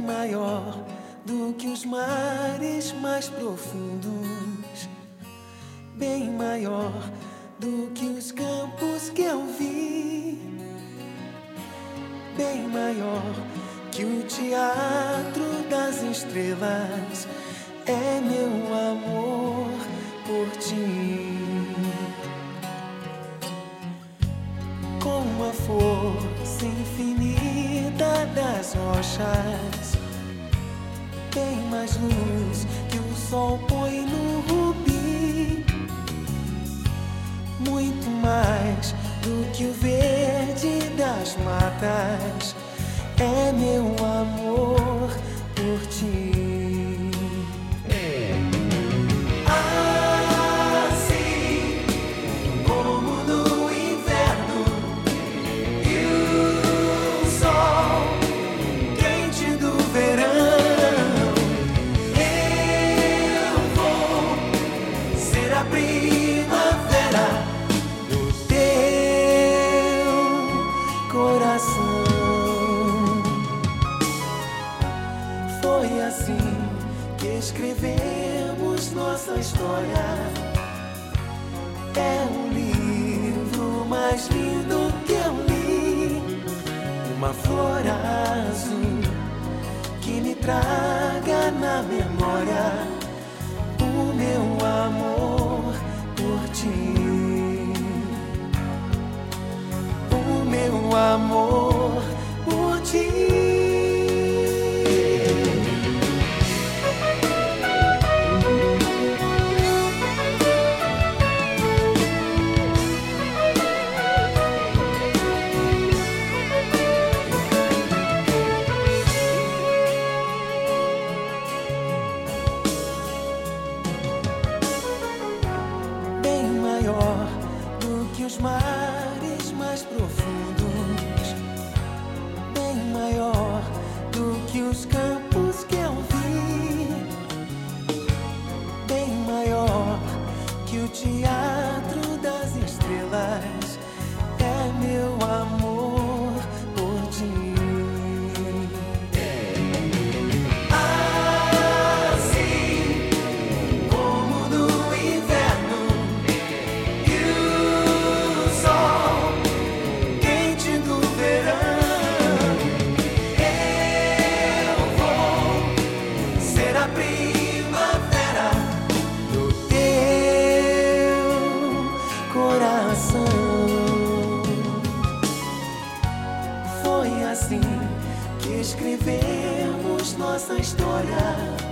maior do que os mares mais profundos, bem maior do que os campos que eu vi, bem maior que o teatro das estrelas. É meu amor por ti. Com a força infinita das rochas, tem mais luz que o sol põe no rubi, muito mais do que o verde das matas. É meu amor por ti. Foi assim que escrevemos nossa história. É o livro mais lindo que eu li, uma flor azul que me traga na memória o meu amor por ti, o meu amor por ti. Maior do que os mares mais profundos, bem maior do que os campos que eu vi, bem maior que o teatro das estrelas. É meu amor por ti. Foi assim que escrevemos nossa história.